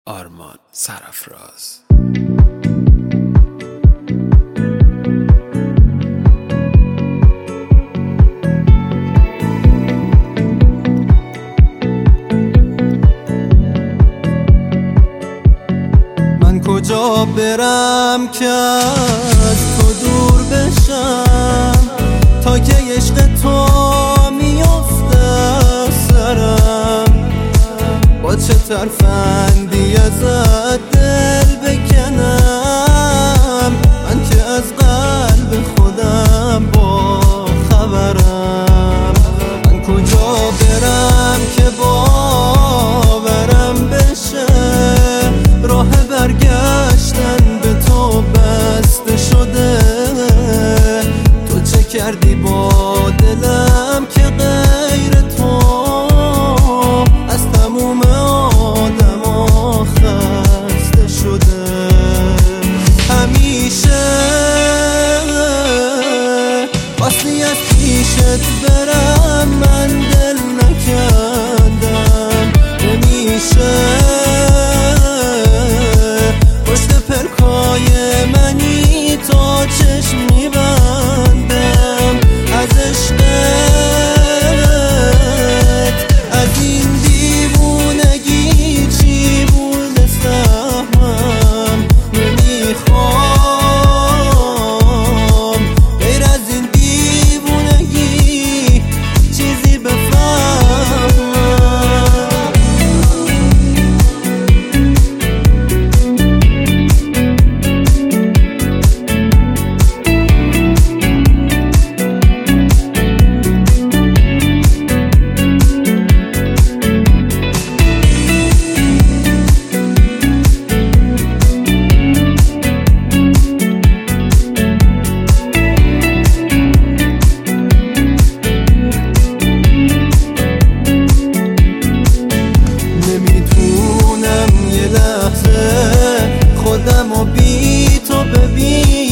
آرمان سرافراز. من کجا برم که از تو دور بشم، تا که عشق تو میافته سرم، با چه ترفندی ازت دل بکنم، من که از قلب خودم با خبرم. من کجا برم که باورم بشه، راه برگشتن به تو بسته شده. تو چه کردی با دلم که غیر تو از تموم آدما خسته شده. همیشه واسه از پیشت برم من دل نکردم، نمیشه تا چشم میبندم از عشقت. از این دیوونگی چی بوده سهمم نمیخوام، غیر از این دیوونگی چیزی بفهمم. خودم و بی تو ببین